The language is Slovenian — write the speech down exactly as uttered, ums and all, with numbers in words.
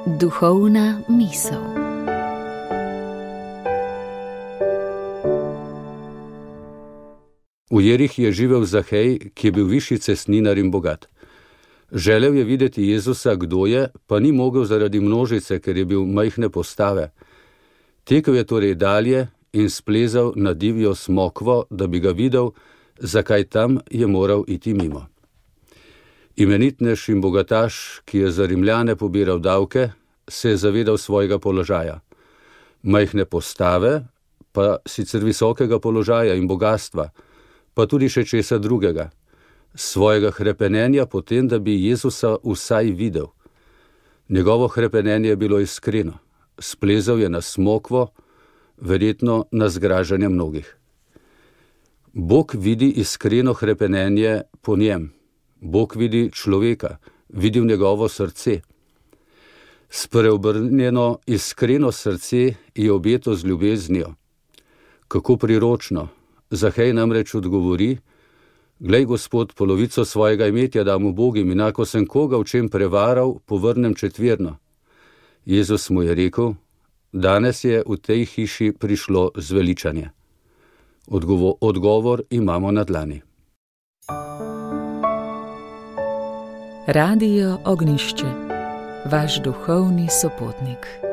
Duhovna misel. V Jerih je živel Zahej, ki je bil višji cestninar in bogat. Želel je videti Jezusa, kdo je, pa ni mogel zaradi množice, ker je bil majhne postave. Tekel je torej dalje in splezal na divjo smokvo, da bi ga videl, zakaj tam je moral iti mimo. Imenitnež in bogataš, ki je za Rimljane pobiral davke, se je zavedal svojega položaja. Majhne postave, pa sicer visokega položaja in bogatstva, pa tudi še česa drugega. Svojega hrepenenja potem, da bi Jezusa vsaj videl. Njegovo hrepenenje je bilo iskreno. Splezal je na smokvo, verjetno na zgražanje mnogih. Bog vidi iskreno hrepenenje po njem. Bog vidi človeka, vidi v njegovo srce. Spreobrnjeno iskreno srce je obeto z ljubeznijo. Kako priročno. Zahej namreč odgovori: glej, Gospod, polovico svojega imetja dam ubogim, in ako sem koga v čem prevaral, povrnem četvirno. Jezus mu je rekel: danes je v tej hiši prišlo zveličanje. Odgovor, odgovor imamo na dlani. Radio Ognjišče, vaš duhovni sopotnik.